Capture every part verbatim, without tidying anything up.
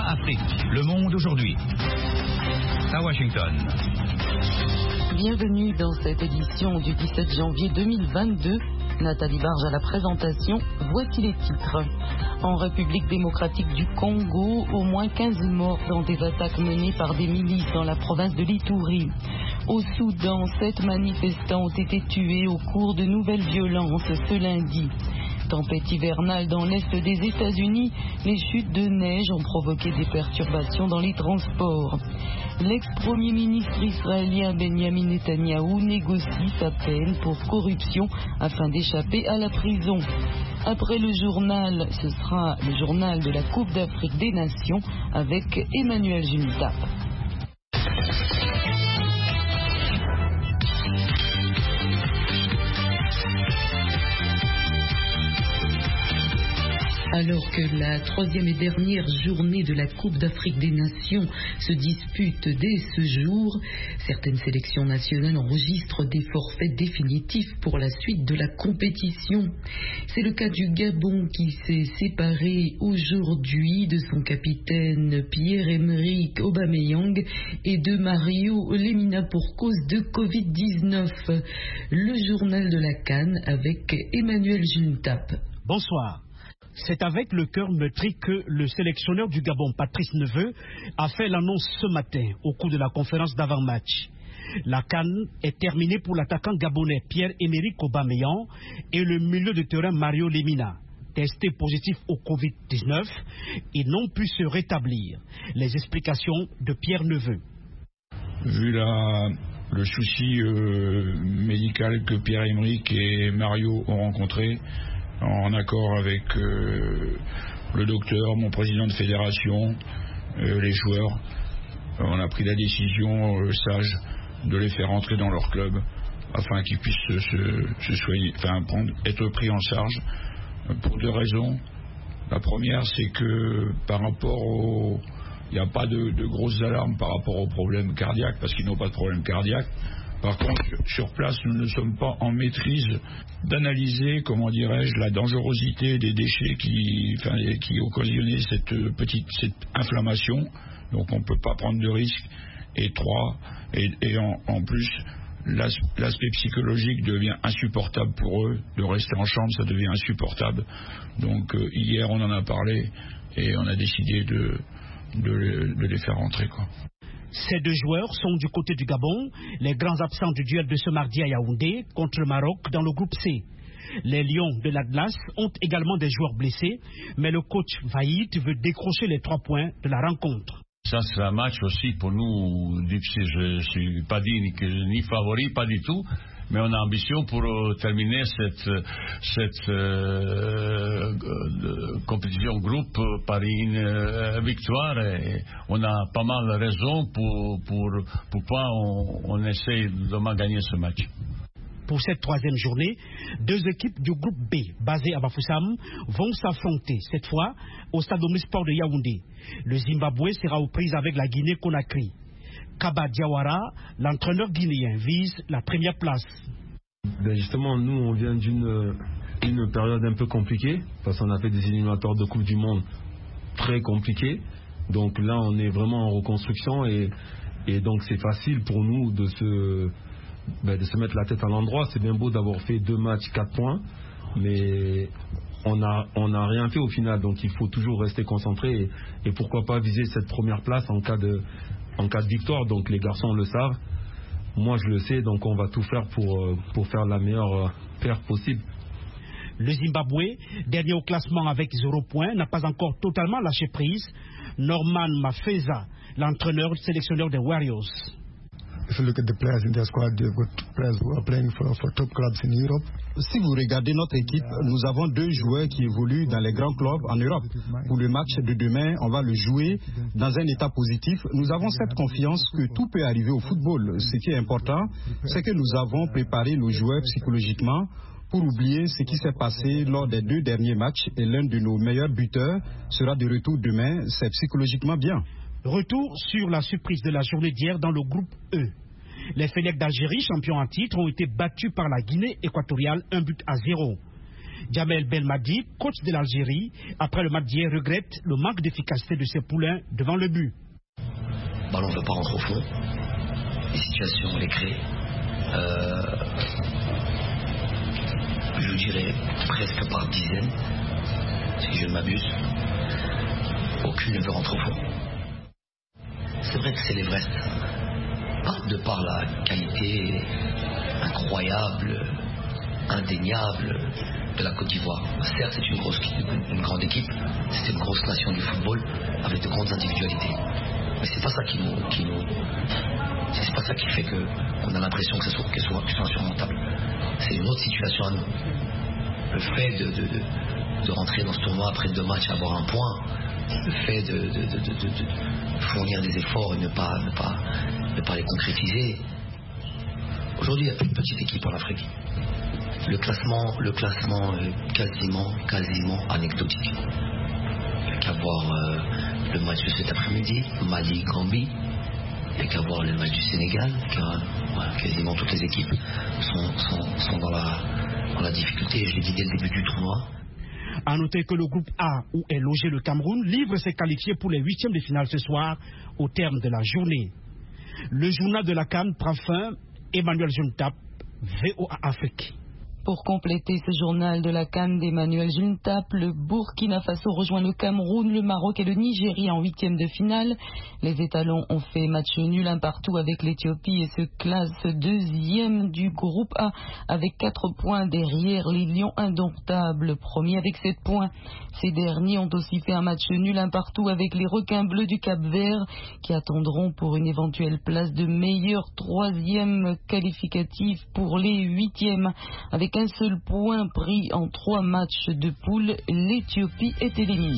Afrique, le monde aujourd'hui. À Washington. Bienvenue dans cette édition du dix-sept janvier deux mille vingt-deux. Nathalie Barge à la présentation. Voici les titres. En République démocratique du Congo, au moins quinze morts dans des attaques menées par des milices dans la province de l'Ituri. Au Soudan, sept manifestants ont été tués au cours de nouvelles violences ce lundi. Tempête hivernale dans l'est des États-Unis, les chutes de neige ont provoqué des perturbations dans les transports. L'ex-premier ministre israélien Benjamin Netanyahou négocie sa peine pour corruption afin d'échapper à la prison. Après le journal, ce sera le journal de la Coupe d'Afrique des Nations avec Emmanuel Junitap. Alors que la troisième et dernière journée de la Coupe d'Afrique des Nations se dispute dès ce jour, certaines sélections nationales enregistrent des forfaits définitifs pour la suite de la compétition. C'est le cas du Gabon qui s'est séparé aujourd'hui de son capitaine Pierre-Emerick Aubameyang et de Mario Lemina pour cause de covid dix-neuf. Le journal de la CAN avec Emmanuel Juntap. Bonsoir. C'est avec le cœur meurtri que le sélectionneur du Gabon, Patrice Neveu, a fait l'annonce ce matin au cours de la conférence d'avant-match. La CAN est terminée pour l'attaquant gabonais Pierre-Emerick Aubameyang et le milieu de terrain Mario Lemina. Testés positifs au covid dix-neuf, ils n'ont pu se rétablir. Les explications de Pierre Neveu. Vu la, le souci euh, médical que Pierre-Emerick et Mario ont rencontré, en accord avec euh, le docteur, mon président de fédération, euh, les joueurs, on a pris la décision euh, sage de les faire entrer dans leur club afin qu'ils puissent se, se, se soigner, enfin, prendre, être pris en charge euh, pour deux raisons. La première, c'est que par rapport au... Il n'y a pas de, de grosses alarmes par rapport aux problèmes cardiaques parce qu'ils n'ont pas de problème cardiaque. Par contre, sur place, nous ne sommes pas en maîtrise d'analyser, comment dirais-je, la dangerosité des déchets qui, enfin, qui occasionnaient cette petite cette inflammation. Donc, on ne peut pas prendre de risques. Et trois, et, et en, en plus, l'as, l'aspect psychologique devient insupportable pour eux. De rester en chambre, ça devient insupportable. Donc, euh, hier, on en a parlé et on a décidé de, de, de les faire rentrer, quoi. Ces deux joueurs sont du côté du Gabon, les grands absents du duel de ce mardi à Yaoundé contre le Maroc dans le groupe C. Les Lions de l'Atlas ont également des joueurs blessés, mais le coach Vaïd veut décrocher les trois points de la rencontre. Ça sera un match aussi pour nous difficile. Je ne suis pas dit ni, ni favori, pas du tout. Mais on a ambition pour euh, terminer cette, cette euh, euh, compétition groupe par une euh, victoire. Et on a pas mal de raisons pour, pour, pourquoi on, on essaie de gagner ce match. Pour cette troisième journée, deux équipes du groupe B, basées à Bafoussam, vont s'affronter, cette fois, au Stade Omnisport de Yaoundé. Le Zimbabwe sera aux prises avec la Guinée-Conakry. Kaba Diawara, l'entraîneur guinéen, vise la première place. Ben justement, nous, on vient d'une une période un peu compliquée, parce qu'on a fait des éliminatoires de Coupe du Monde très compliqués. Donc là, on est vraiment en reconstruction et, et donc c'est facile pour nous de se, ben, de se mettre la tête à l'endroit. C'est bien beau d'avoir fait deux matchs, quatre points, mais on n'a on a rien fait au final. Donc il faut toujours rester concentré et, et pourquoi pas viser cette première place en cas de... En cas de victoire, donc les garçons le savent, moi je le sais, donc on va tout faire pour, pour faire la meilleure paire possible. Le Zimbabwe, dernier au classement avec zéro point, n'a pas encore totalement lâché prise. Norman Mafeza, l'entraîneur sélectionneur des Warriors. If you look at the players in their squad, they've got players who are playing for, for top clubs in Europe. Si vous regardez notre équipe, nous avons deux joueurs qui évoluent dans les grands clubs en Europe. Pour le match de demain, on va le jouer dans un état positif. Nous avons cette confiance que tout peut arriver au football. Ce qui est important, c'est que nous avons préparé nos joueurs psychologiquement pour oublier ce qui s'est passé lors des deux derniers matchs. Et l'un de nos meilleurs buteurs sera de retour demain. C'est psychologiquement bien. Retour sur la surprise de la journée d'hier dans le groupe E. Les Fennecs d'Algérie, champions en titre, ont été battus par la Guinée équatoriale un but à zéro. Djamel Belmadi, coach de l'Algérie, après le match d'hier, regrette le manque d'efficacité de ses poulains devant le but. Le ballon ne veut pas rentrer au fond. Les situations, on les crée. Euh, je dirais presque par dizaines, si je ne m'abuse. Aucune ne veut rentrer au fond. C'est vrai que c'est l'Everest. De par la qualité incroyable, indéniable de la Côte d'Ivoire. Certes, c'est une, grosse, une grande équipe, c'est une grosse nation du football avec de grandes individualités. Mais c'est pas ça qui nous, qui nous c'est pas ça qui fait que qu'on a l'impression que ce soit, que ce soit, que ce soit insurmontable. C'est une autre situation à nous. Le fait de, de, de, de rentrer dans ce tournoi après deux matchs, avoir un point, le fait de, de, de, de, de, de fournir des efforts et ne pas, ne pas, ne pas les concrétiser. Aujourd'hui, il n'y a plus de petite équipe en Afrique. Le classement, le classement est quasiment, quasiment anecdotique. Il n'y a qu'à voir euh, le match de cet après-midi, Mali-Gambie. Il n'y a qu'à voir le match du Sénégal, car voilà, quasiment toutes les équipes sont, sont, sont dans, la, dans la difficulté. Je l'ai dit dès le début du tournoi. A noter que le groupe A, où est logé le Cameroun, livre ses qualifiés pour les huitièmes de finale ce soir, au terme de la journée. Le journal de la CAN prend fin. Emmanuel Juntap, V O A Afrique. Pour compléter ce journal de la CAN d'Emmanuel Juntap, le Burkina Faso rejoint le Cameroun, le Maroc et le Nigeria en huitième de finale. Les étalons ont fait match nul un partout avec l'Éthiopie et se classent deuxième du groupe A avec quatre points derrière les Lions indomptables, premier avec sept points. Ces derniers ont aussi fait un match nul un partout avec les Requins bleus du Cap-Vert qui attendront pour une éventuelle place de meilleur troisième qualificatif pour les huitièmes. Avec un seul point pris en trois matchs de poule, l'Éthiopie est éliminée.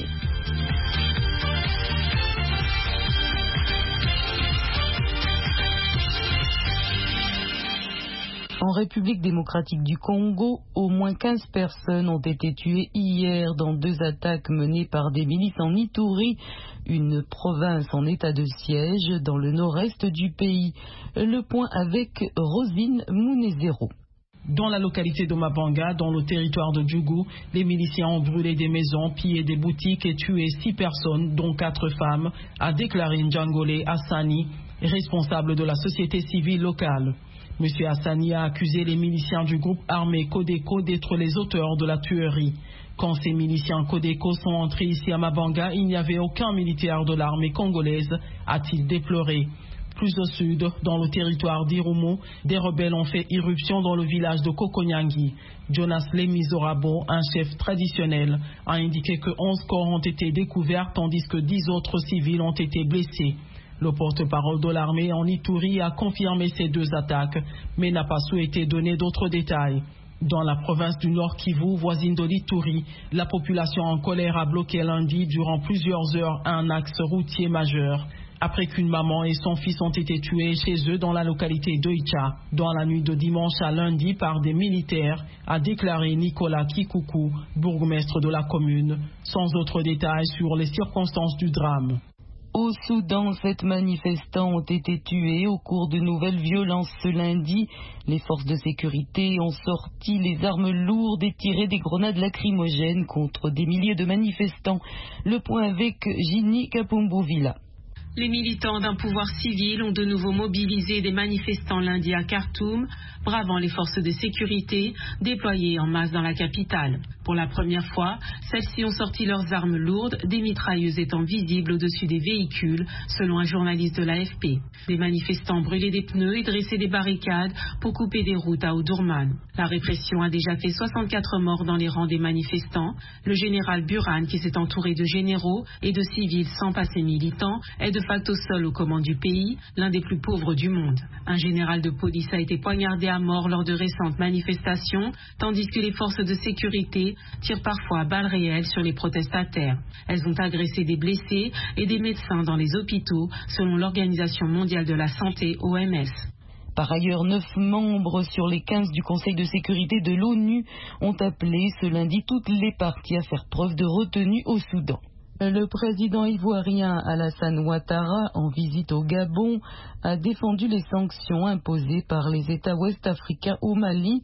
En République démocratique du Congo, au moins quinze personnes ont été tuées hier dans deux attaques menées par des milices en Ituri, une province en état de siège dans le nord-est du pays. Le point avec Rosine Mounezero. Dans la localité de Mabanga, dans le territoire de Djougou, les miliciens ont brûlé des maisons, pillé des boutiques et tué six personnes, dont quatre femmes, a déclaré Njangole Hassani, responsable de la société civile locale. Monsieur Hassani a accusé les miliciens du groupe armé Codeco d'être les auteurs de la tuerie. Quand ces miliciens Codeco sont entrés ici à Mabanga, il n'y avait aucun militaire de l'armée congolaise, a-t-il déploré. Plus au sud, dans le territoire d'Irumu, des rebelles ont fait irruption dans le village de Kokonyangi. Jonas Lemizorabo, un chef traditionnel, a indiqué que onze corps ont été découverts tandis que dix autres civils ont été blessés. Le porte-parole de l'armée en Ituri a confirmé ces deux attaques, mais n'a pas souhaité donner d'autres détails. Dans la province du Nord Kivu, voisine de l'Ituri, la population en colère a bloqué lundi durant plusieurs heures un axe routier majeur, après qu'une maman et son fils ont été tués chez eux dans la localité d'Oicha, dans la nuit de dimanche à lundi par des militaires, a déclaré Nicolas Kikuku, bourgmestre de la commune, sans autres détails sur les circonstances du drame. Au Soudan, sept manifestants ont été tués au cours de nouvelles violences ce lundi. Les forces de sécurité ont sorti les armes lourdes et tiré des grenades lacrymogènes contre des milliers de manifestants. Le point avec Ginny Kapumbuvila. Les militants d'un pouvoir civil ont de nouveau mobilisé des manifestants lundi à Khartoum, bravant les forces de sécurité déployées en masse dans la capitale. Pour la première fois, celles-ci ont sorti leurs armes lourdes, des mitrailleuses étant visibles au-dessus des véhicules, selon un journaliste de l'A F P. Les manifestants brûlaient des pneus et dressaient des barricades pour couper des routes à Omdurman. La répression a déjà fait soixante-quatre morts dans les rangs des manifestants. Le général Burhan, qui s'est entouré de généraux et de civils sans passer militants, est de facto seul aux commandes du pays, l'un des plus pauvres du monde. Un général de police a été poignardé à mort lors de récentes manifestations, tandis que les forces de sécurité tirent parfois à balles réelles sur les protestataires. Elles ont agressé des blessés et des médecins dans les hôpitaux, selon l'Organisation mondiale de la santé, O M S. Par ailleurs, neuf membres sur les quinze du Conseil de sécurité de l'ONU ont appelé ce lundi toutes les parties à faire preuve de retenue au Soudan. Le président ivoirien Alassane Ouattara, en visite au Gabon, a défendu les sanctions imposées par les États ouest-africains au Mali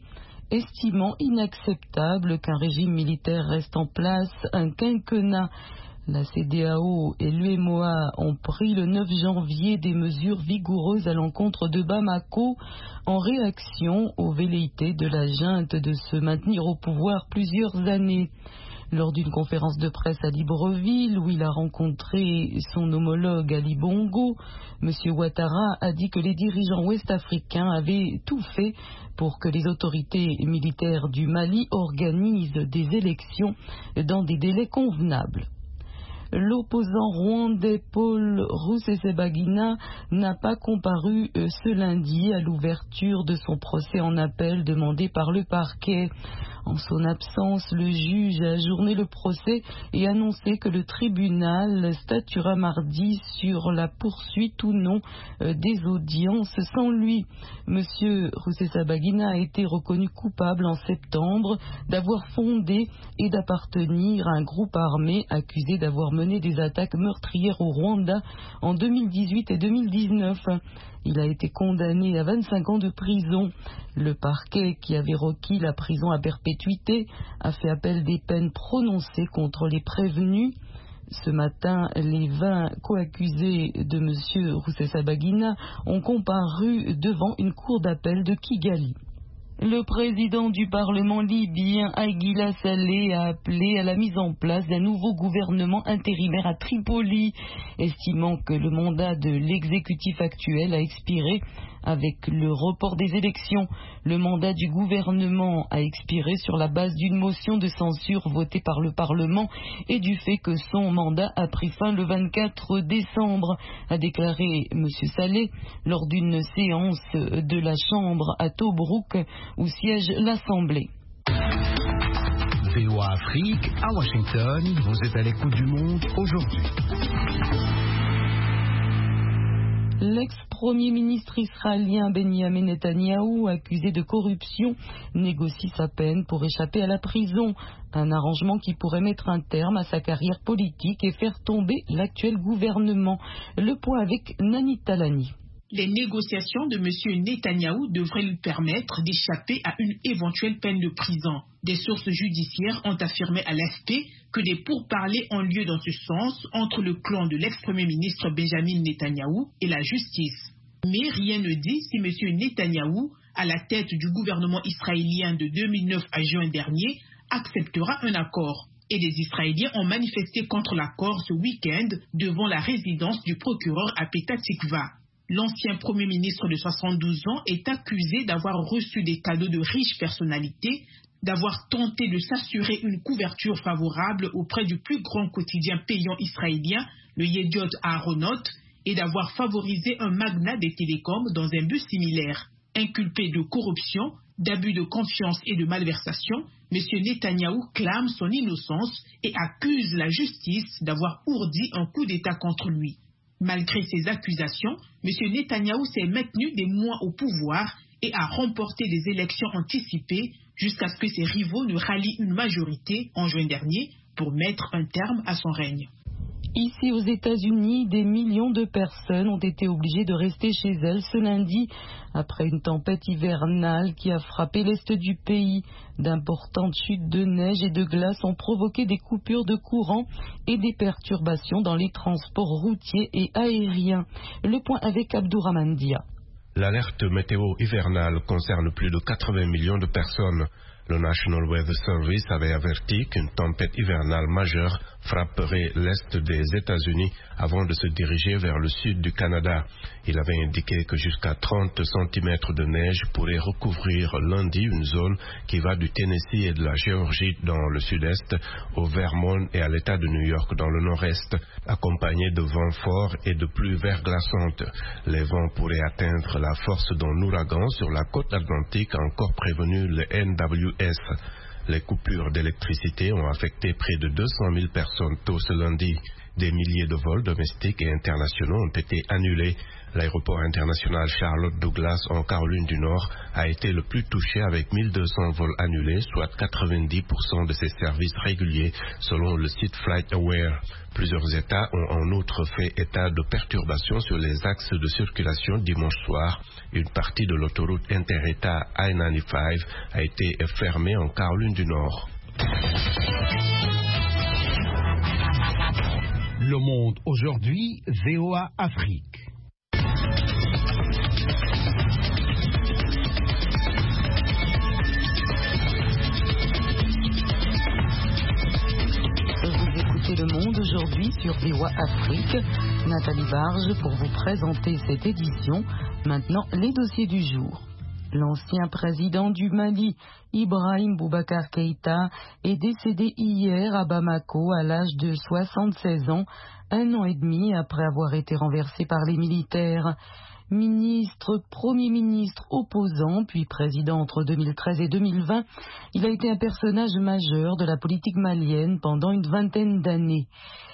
estimant inacceptable qu'un régime militaire reste en place un quinquennat. La C D A O et l'U M O A ont pris le neuf janvier des mesures vigoureuses à l'encontre de Bamako en réaction aux velléités de la junte de se maintenir au pouvoir plusieurs années. Lors d'une conférence de presse à Libreville, où il a rencontré son homologue Ali Bongo, M. Ouattara a dit que les dirigeants ouest-africains avaient tout fait pour que les autorités militaires du Mali organisent des élections dans des délais convenables. L'opposant rwandais Paul Rusesabagina n'a pas comparu ce lundi à l'ouverture de son procès en appel demandé par le parquet. En son absence, le juge a ajourné le procès et annoncé que le tribunal statuera mardi sur la poursuite ou non des audiences sans lui. Monsieur Rusesabagina a été reconnu coupable en septembre d'avoir fondé et d'appartenir à un groupe armé accusé d'avoir mené des attaques meurtrières au Rwanda en deux mille dix-huit et deux mille dix-neuf. Il a été condamné à vingt-cinq ans de prison. Le parquet, qui avait requis la prison à perpétuité, a fait appel des peines prononcées contre les prévenus. Ce matin, les vingt coaccusés de M. Rusesabagina ont comparu devant une cour d'appel de Kigali. Le président du Parlement libyen, Aguila Saleh, a appelé à la mise en place d'un nouveau gouvernement intérimaire à Tripoli, estimant que le mandat de l'exécutif actuel a expiré avec le report des élections. Le mandat du gouvernement a expiré sur la base d'une motion de censure votée par le Parlement et du fait que son mandat a pris fin le vingt-quatre décembre, a déclaré M. Saleh lors d'une séance de la Chambre à Tobrouk où siège l'Assemblée. V O A Afrique, à Washington, vous êtes à l'écoute du monde aujourd'hui. L'ex-premier ministre israélien Benjamin Netanyahou, accusé de corruption, négocie sa peine pour échapper à la prison. Un arrangement qui pourrait mettre un terme à sa carrière politique et faire tomber l'actuel gouvernement. Le point avec Nani Talani. Les négociations de M. Netanyahou devraient lui permettre d'échapper à une éventuelle peine de prison. Des sources judiciaires ont affirmé à l'A F P que des pourparlers ont lieu dans ce sens entre le clan de l'ex-premier ministre Benjamin Netanyahou et la justice. Mais rien ne dit si M. Netanyahou, à la tête du gouvernement israélien de deux mille neuf à juin dernier, acceptera un accord. Et les Israéliens ont manifesté contre l'accord ce week-end devant la résidence du procureur à Petah Tikva. L'ancien Premier ministre de soixante-douze ans est accusé d'avoir reçu des cadeaux de riches personnalités, d'avoir tenté de s'assurer une couverture favorable auprès du plus grand quotidien payant israélien, le Yediot Aharonot, et d'avoir favorisé un magnat des télécoms dans un but similaire. Inculpé de corruption, d'abus de confiance et de malversation, M. Netanyahou clame son innocence et accuse la justice d'avoir ourdi un coup d'État contre lui. Malgré ces accusations, M. Netanyahou s'est maintenu des mois au pouvoir et a remporté des élections anticipées jusqu'à ce que ses rivaux ne rallient une majorité en juin dernier pour mettre un terme à son règne. Ici aux États-Unis, des millions de personnes ont été obligées de rester chez elles ce lundi après une tempête hivernale qui a frappé l'est du pays. D'importantes chutes de neige et de glace ont provoqué des coupures de courant et des perturbations dans les transports routiers et aériens. Le point avec Abdourahmane Dia. L'alerte météo hivernale concerne plus de quatre-vingts millions de personnes. Le National Weather Service avait averti qu'une tempête hivernale majeure frapperait l'est des États-Unis avant de se diriger vers le sud du Canada. Il avait indiqué que jusqu'à trente centimètres de neige pourraient recouvrir lundi une zone qui va du Tennessee et de la Géorgie dans le sud-est au Vermont et à l'État de New York dans le nord-est, accompagnés de vents forts et de pluies verglaçantes. Les vents pourraient atteindre la force d'un ouragan sur la côte atlantique, a encore prévenu le N W S. Les coupures d'électricité ont affecté près de deux cent mille personnes tôt ce lundi. Des milliers de vols domestiques et internationaux ont été annulés. L'aéroport international Charlotte Douglas en Caroline du Nord a été le plus touché avec mille deux cents vols annulés, soit quatre-vingt-dix pour cent de ses services réguliers selon le site FlightAware. Plusieurs États ont en outre fait état de perturbations sur les axes de circulation dimanche soir. Une partie de l'autoroute inter-État I quatre-vingt-quinze a été fermée en Caroline du Nord. Le Monde aujourd'hui, V O A Afrique. Vous écoutez Le Monde aujourd'hui sur V O A Afrique. Nathalie Barge pour vous présenter cette édition. Maintenant, les dossiers du jour. L'ancien président du Mali, Ibrahim Boubacar Keïta, est décédé hier à Bamako à l'âge de soixante-seize ans, un an et demi après avoir été renversé par les militaires. Ministre, Premier ministre opposant, puis président entre deux mille treize et deux mille vingt, il a été un personnage majeur de la politique malienne pendant une vingtaine d'années.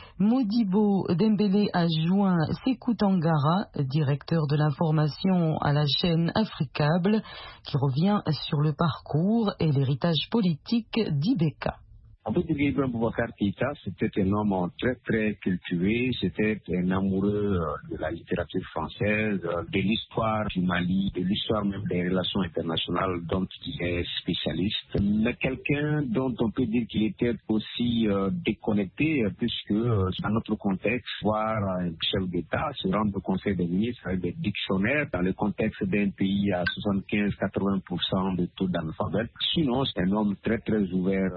Modibo Dembélé a joint Sékou Tangara, directeur de l'information à la chaîne Africable, qui revient sur le parcours et l'héritage politique d'Ibeka. On peut dire qu'Ibrahim Boubacar Keïta, c'était un homme très très cultivé, c'était un amoureux de la littérature française, de l'histoire du Mali, de l'histoire même des relations internationales dont il est spécialiste. Mais quelqu'un dont on peut dire qu'il était aussi euh, déconnecté, puisque euh, dans notre contexte, voir un chef d'État se rendre au Conseil des ministres avec des dictionnaires dans le contexte d'un pays à soixante-quinze à quatre-vingts pour cent de taux d'analphabète. Sinon, c'est un homme très très ouvert.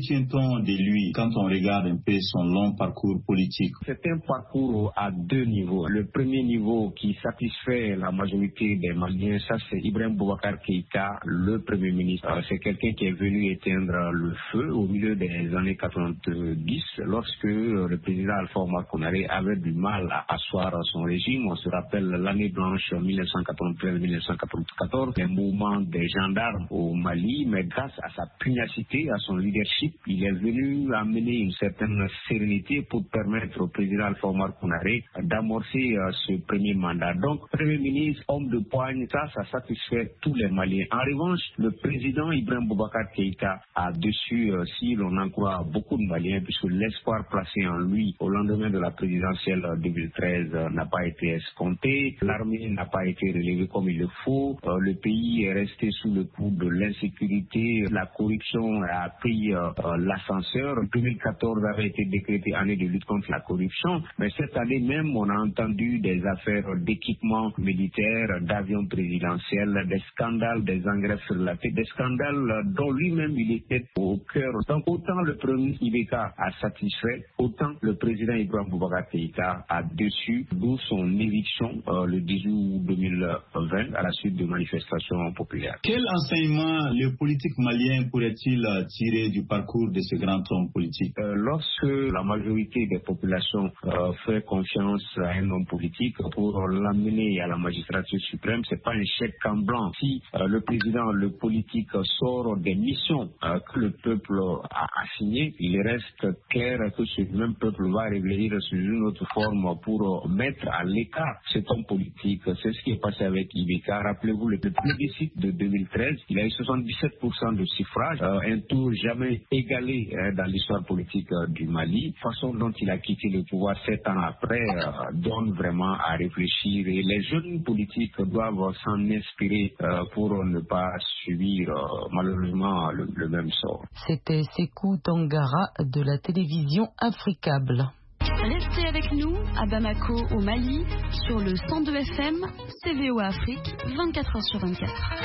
De lui quand on regarde un peu son long parcours politique? C'est un parcours à deux niveaux. Le premier niveau qui satisfait la majorité des Maliens, ça c'est Ibrahim Boubacar Keïta, le Premier ministre. C'est quelqu'un qui est venu éteindre le feu au milieu des années quatre-vingt-dix lorsque le président Alpha Omar Konaré avait du mal à asseoir son régime. On se rappelle l'année blanche mille neuf cent quatre-vingt-treize mille neuf cent quatre-vingt-quatorze, les mouvements des gendarmes au Mali, mais grâce à sa pugnacité, à son leadership, il est venu amener une certaine sérénité pour permettre au président Alpha Omar Konaré d'amorcer euh, ce premier mandat. Donc, Premier ministre, homme de poigne, ça, ça satisfait tous les Maliens. En revanche, le président Ibrahim Boubacar Keïta a déçu, euh, si l'on en croit, beaucoup de Maliens, puisque l'espoir placé en lui au lendemain de la présidentielle deux mille treize euh, n'a pas été escompté. L'armée n'a pas été relevée comme il le faut. Euh, le pays est resté sous le coup de l'insécurité. La corruption a pris euh, la l'ascenseur. deux mille quatorze avait été décrétée année de lutte contre la corruption, mais cette année même, on a entendu des affaires d'équipements militaires, d'avions présidentiels, des scandales, des engrais sur la tête, des scandales dont lui-même il était au cœur. Donc autant le premier ministre Ibeka a satisfait, autant le président Ibrahim Boubacar Keïta a déçu, d'où son éviction euh, le dix-huit août deux mille vingt à la suite de manifestations populaires. Quel enseignement le politique malien pourrait-il tirer du parcours de ce grand homme politique? Euh, lorsque la majorité des populations euh, fait confiance à un homme politique pour l'amener à la magistrature suprême, c'est pas un chèque en blanc. Si euh, le président, le politique sort des missions euh, que le peuple a assignées, il reste clair que ce même peuple va revenir sous une autre forme pour mettre à l'écart cet homme politique. C'est ce qui est passé avec Ibeka. Rappelez-vous le plébiscite de deux mille treize, il a eu soixante-dix-sept pour cent de suffrage, euh, un tour jamais égalé dans l'histoire politique euh, du Mali. La façon dont il a quitté le pouvoir sept ans après euh, donne vraiment à réfléchir, et les jeunes politiques doivent s'en inspirer euh, pour ne pas subir euh, malheureusement le, le même sort. C'était Sékou Tangara de la télévision Africable. Restez avec nous à Bamako au Mali sur le cent deux F M, C V O Afrique, vingt-quatre heures sur vingt-quatre.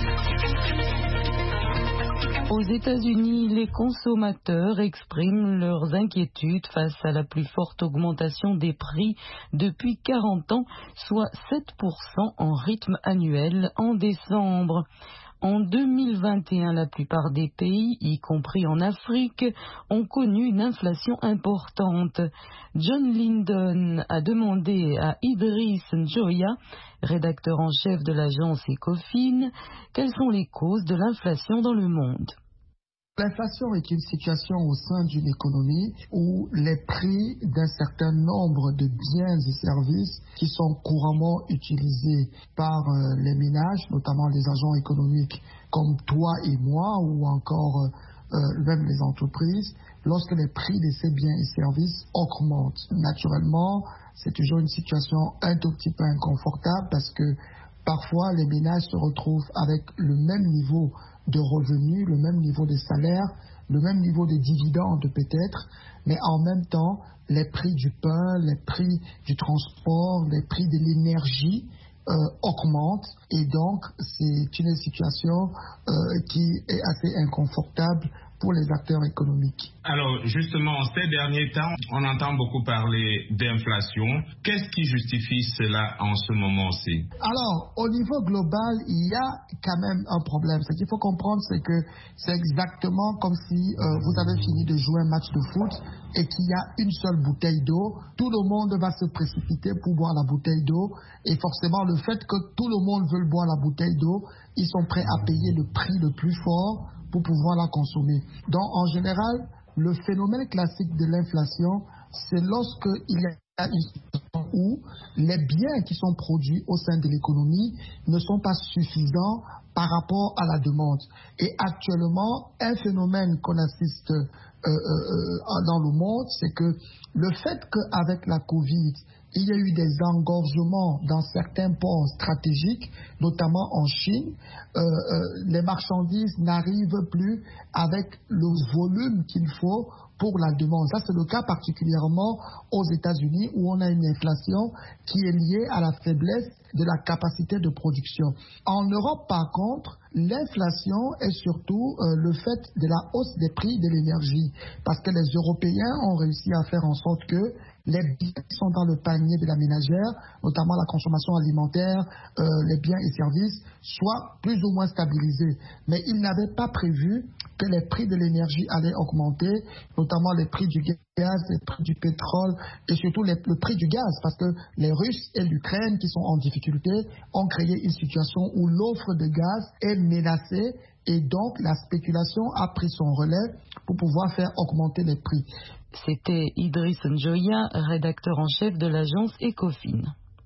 Aux États-Unis, les consommateurs expriment leurs inquiétudes face à la plus forte augmentation des prix depuis quarante ans, soit sept pour cent en rythme annuel en décembre. En deux mille vingt et un, la plupart des pays, y compris en Afrique, ont connu une inflation importante. John Lyndon a demandé à Idriss Njoya, rédacteur en chef de l'agence Ecofin, quelles sont les causes de l'inflation dans le monde. L'inflation est une situation au sein d'une économie où les prix d'un certain nombre de biens et services qui sont couramment utilisés par euh, les ménages, notamment les agents économiques comme toi et moi ou encore euh, même les entreprises, lorsque les prix de ces biens et services augmentent. Naturellement, c'est toujours une situation un tout petit peu inconfortable parce que parfois les ménages se retrouvent avec le même niveau de revenus, le même niveau de salaire, le même niveau de dividendes peut-être, mais en même temps, les prix du pain, les prix du transport, les prix de l'énergie euh, augmentent et donc c'est une situation euh, qui est assez inconfortable pour les acteurs économiques. Alors justement, ces derniers temps, on entend beaucoup parler d'inflation. Qu'est-ce qui justifie cela en ce moment-ci? Alors, au niveau global, il y a quand même un problème. Ce qu'il faut comprendre, c'est que c'est exactement comme si euh, vous avez fini de jouer un match de foot et qu'il y a une seule bouteille d'eau. Tout le monde va se précipiter pour boire la bouteille d'eau et forcément, le fait que tout le monde veut boire la bouteille d'eau, ils sont prêts à payer le prix le plus fort pour pouvoir la consommer. Donc, en général, le phénomène classique de l'inflation, c'est lorsqu'il y a une situation où les biens qui sont produits au sein de l'économie ne sont pas suffisants par rapport à la demande. Et actuellement, un phénomène qu'on assiste euh, euh, dans le monde, c'est que le fait qu'avec la Covid, il y a eu des engorgements dans certains ports stratégiques, notamment en Chine. Euh, euh, les marchandises n'arrivent plus avec le volume qu'il faut pour la demande. Ça, c'est le cas particulièrement aux États-Unis où on a une inflation qui est liée à la faiblesse de la capacité de production. En Europe, par contre, l'inflation est surtout euh, le fait de la hausse des prix de l'énergie parce que les Européens ont réussi à faire en sorte que les biens qui sont dans le panier de la ménagère, notamment la consommation alimentaire, euh, les biens et services, soient plus ou moins stabilisés. Mais ils n'avaient pas prévu que les prix de l'énergie allaient augmenter, notamment les prix du gaz, les prix du pétrole et surtout les, le prix du gaz, parce que les Russes et l'Ukraine qui sont en difficulté ont créé une situation où l'offre de gaz est menacée et donc la spéculation a pris son relais pour pouvoir faire augmenter les prix. C'était Idriss Njoya, rédacteur en chef de l'agence Ecofin.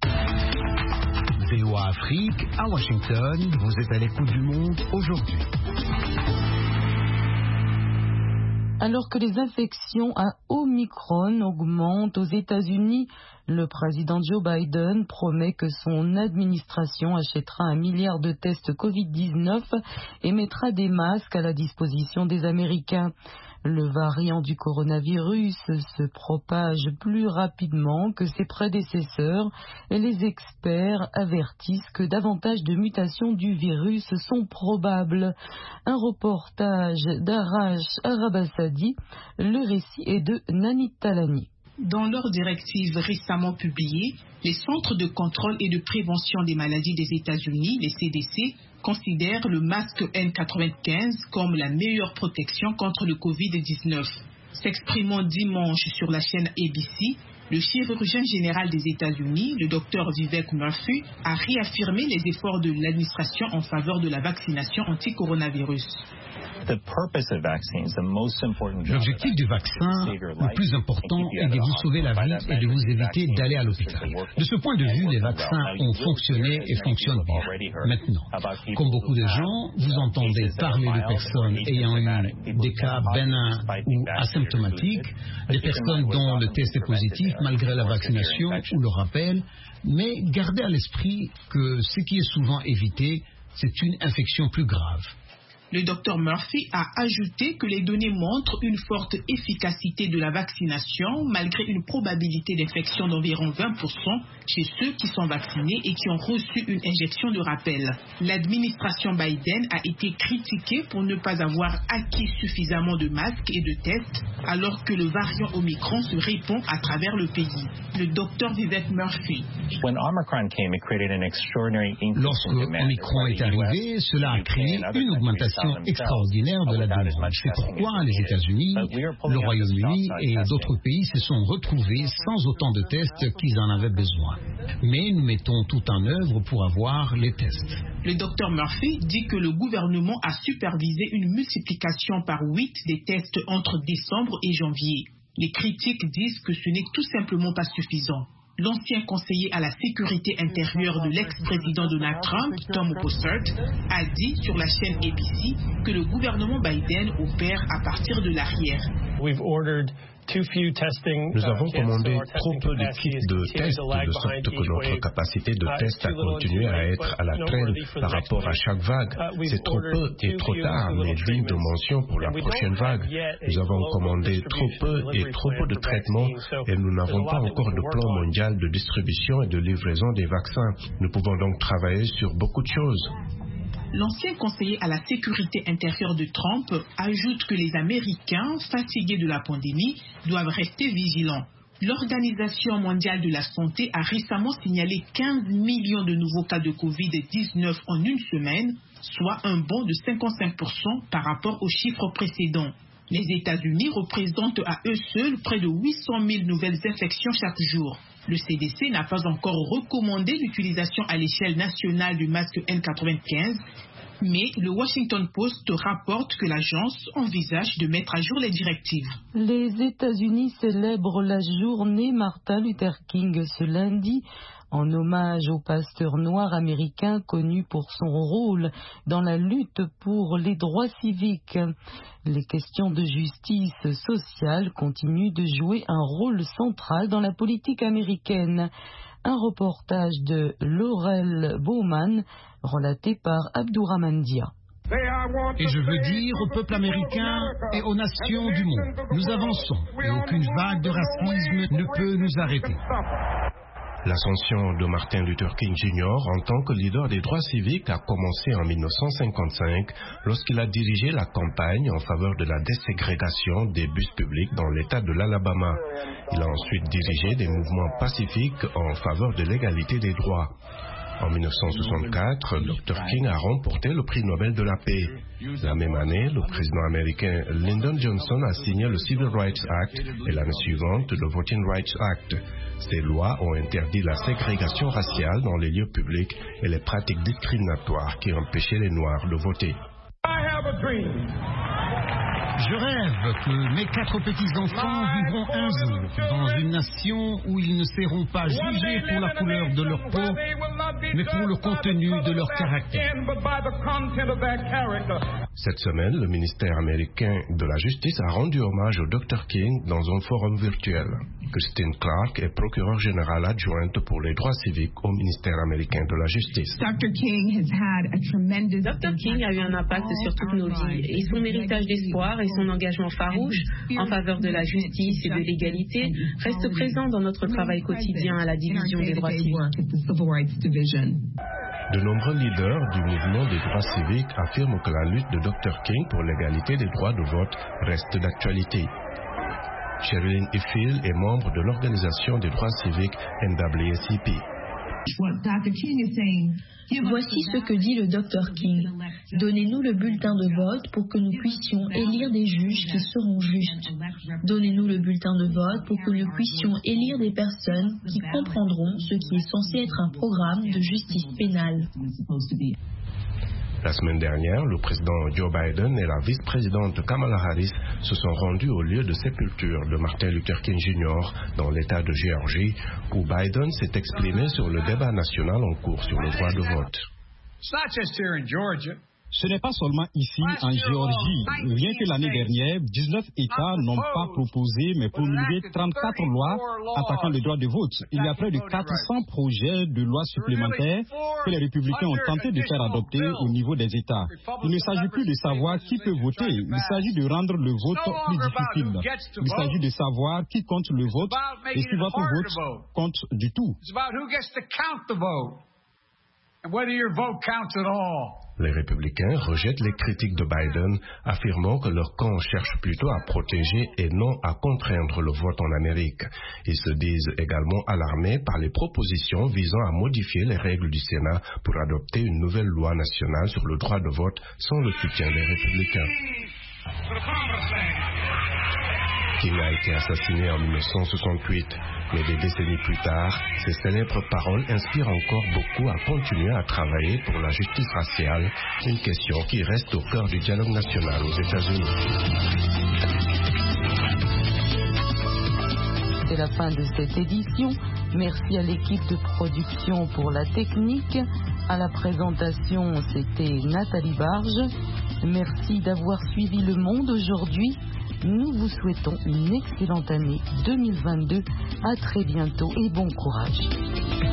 V O A Afrique, à Washington, vous êtes à l'écoute du monde aujourd'hui. Alors que les infections à Omicron augmentent aux États-Unis, le président Joe Biden promet que son administration achètera un milliard de tests covid dix-neuf et mettra des masques à la disposition des Américains. Le variant du coronavirus se propage plus rapidement que ses prédécesseurs et les experts avertissent que davantage de mutations du virus sont probables. Un reportage d'Arash Arabasadi, le récit est de Nani Talani. Dans leur directive récemment publiée, les centres de contrôle et de prévention des maladies des États-Unis, les C D C, considèrent le masque N quatre-vingt-quinze comme la meilleure protection contre le covid dix-neuf. S'exprimant dimanche sur la chaîne A B C, le chirurgien général des États-Unis, le docteur Vivek Murthy, a réaffirmé les efforts de l'administration en faveur de la vaccination anti-coronavirus. L'objectif du vaccin, le plus important, est de vous sauver la vie et de vous éviter d'aller à l'hôpital. De ce point de vue, les vaccins ont fonctionné et fonctionnent bien. Maintenant, comme beaucoup de gens, vous entendez parler de personnes ayant eu des cas bénins ou asymptomatiques, des personnes dont le test est positif malgré la vaccination ou le rappel, mais gardez à l'esprit que ce qui est souvent évité, c'est une infection plus grave. Le docteur Murthy a ajouté que les données montrent une forte efficacité de la vaccination malgré une probabilité d'infection d'environ vingt pour cent chez ceux qui sont vaccinés et qui ont reçu une injection de rappel. L'administration Biden a été critiquée pour ne pas avoir acquis suffisamment de masques et de tests alors que le variant Omicron se répand à travers le pays. Le docteur Vivek Murthy. Lorsque Omicron est arrivé, cela a créé une augmentation augmentation extraordinaire de la demande. C'est pourquoi les États-Unis, le Royaume-Uni et d'autres pays se sont retrouvés sans autant de tests qu'ils en avaient besoin. Mais nous mettons tout en œuvre pour avoir les tests. Le docteur Murphy dit que le gouvernement a supervisé une multiplication par huit des tests entre décembre et janvier. Les critiques disent que ce n'est tout simplement pas suffisant. L'ancien conseiller à la sécurité intérieure de l'ex-président Donald Trump, Tom Bossert, a dit sur la chaîne A B C que le gouvernement Biden opère à partir de l'arrière. Nous avons commandé trop peu de kits de tests, de sorte que notre capacité de test a continué à être à la traîne par rapport à chaque vague. C'est trop peu et trop tard, mais digne de mention pour la prochaine vague. Nous avons commandé trop peu et trop peu de traitements et nous n'avons pas encore de plan mondial de distribution et de livraison des vaccins. Nous pouvons donc travailler sur beaucoup de choses. L'ancien conseiller à la sécurité intérieure de Trump ajoute que les Américains, fatigués de la pandémie, doivent rester vigilants. L'Organisation mondiale de la santé a récemment signalé quinze millions de nouveaux cas de covid dix-neuf en une semaine, soit un bond de cinquante-cinq pour cent par rapport aux chiffres précédents. Les États-Unis représentent à eux seuls près de huit cent mille nouvelles infections chaque jour. Le C D C n'a pas encore recommandé l'utilisation à l'échelle nationale du masque N quatre-vingt-quinze, mais le Washington Post rapporte que l'agence envisage de mettre à jour les directives. Les États-Unis célèbrent la journée Martin Luther King ce lundi, en hommage au pasteur noir américain connu pour son rôle dans la lutte pour les droits civiques. Les questions de justice sociale continuent de jouer un rôle central dans la politique américaine. Un reportage de Laurel Bowman, relaté par Abdourahmane Dia. Et je veux dire au peuple américain et aux nations du monde, nous avançons et aucune vague de racisme ne peut nous arrêter. L'ascension de Martin Luther King junior en tant que leader des droits civiques a commencé en mille neuf cent cinquante-cinq lorsqu'il a dirigé la campagne en faveur de la déségrégation des bus publics dans l'État de l'Alabama. Il a ensuite dirigé des mouvements pacifiques en faveur de l'égalité des droits. En mille neuf cent soixante-quatre, docteur King a remporté le prix Nobel de la paix. La même année, le président américain Lyndon Johnson a signé le Civil Rights Act et l'année suivante le Voting Rights Act. Ces lois ont interdit la ségrégation raciale dans les lieux publics et les pratiques discriminatoires qui empêchaient les Noirs de voter. Je rêve que mes quatre petits-enfants vivront un jour dans une nation où ils ne seront pas jugés pour la couleur de leur peau, mais pour le contenu de leur caractère. Cette semaine, le ministère américain de la Justice a rendu hommage au docteur King dans un forum virtuel. Christine Clark est procureure générale adjointe pour les droits civiques au ministère américain de la Justice. docteur King a eu un impact sur toutes nos vies et son héritage d'espoir et son engagement farouche en faveur de la justice et de l'égalité reste présent dans notre travail quotidien à la division des droits civiques. De nombreux leaders du mouvement des droits civiques affirment que la lutte de docteur King pour l'égalité des droits de vote reste d'actualité. Sherilyn Ifill est membre de l'organisation des droits civiques N double A C P. Voici ce que dit le docteur King. Donnez-nous le bulletin de vote pour que nous puissions élire des juges qui seront justes. Donnez-nous le bulletin de vote pour que nous puissions élire des personnes qui comprendront ce qui est censé être un programme de justice pénale. La semaine dernière, le président Joe Biden et la vice-présidente Kamala Harris se sont rendus au lieu de sépulture de Martin Luther King junior dans l'État de Géorgie, où Biden s'est exprimé sur le débat national en cours sur le droit de vote. Ce n'est pas seulement ici, en Géorgie. Rien que l'année dernière, dix-neuf États n'ont pas proposé, mais promulgué trente-quatre lois attaquant le droit de vote. Il y a près de quatre cents projets de lois supplémentaires que les républicains ont tenté de faire adopter au niveau des États. Il ne s'agit plus de savoir qui peut voter, il s'agit de rendre le vote plus difficile. Il s'agit de savoir qui compte le vote et si votre vote compte du tout. Les républicains rejettent les critiques de Biden, affirmant que leur camp cherche plutôt à protéger et non à contraindre le vote en Amérique. Ils se disent également alarmés par les propositions visant à modifier les règles du Sénat pour adopter une nouvelle loi nationale sur le droit de vote sans le soutien des républicains. King a été assassiné en mille neuf cent soixante-huit, mais des décennies plus tard, ses célèbres paroles inspirent encore beaucoup à continuer à travailler pour la justice raciale, une question qui reste au cœur du dialogue national aux États-Unis. C'est la fin de cette édition. Merci à l'équipe de production pour la technique. À la présentation, c'était Nathalie Barge. Merci d'avoir suivi Le Monde aujourd'hui. Nous vous souhaitons une excellente année deux mille vingt-deux. À très bientôt et bon courage.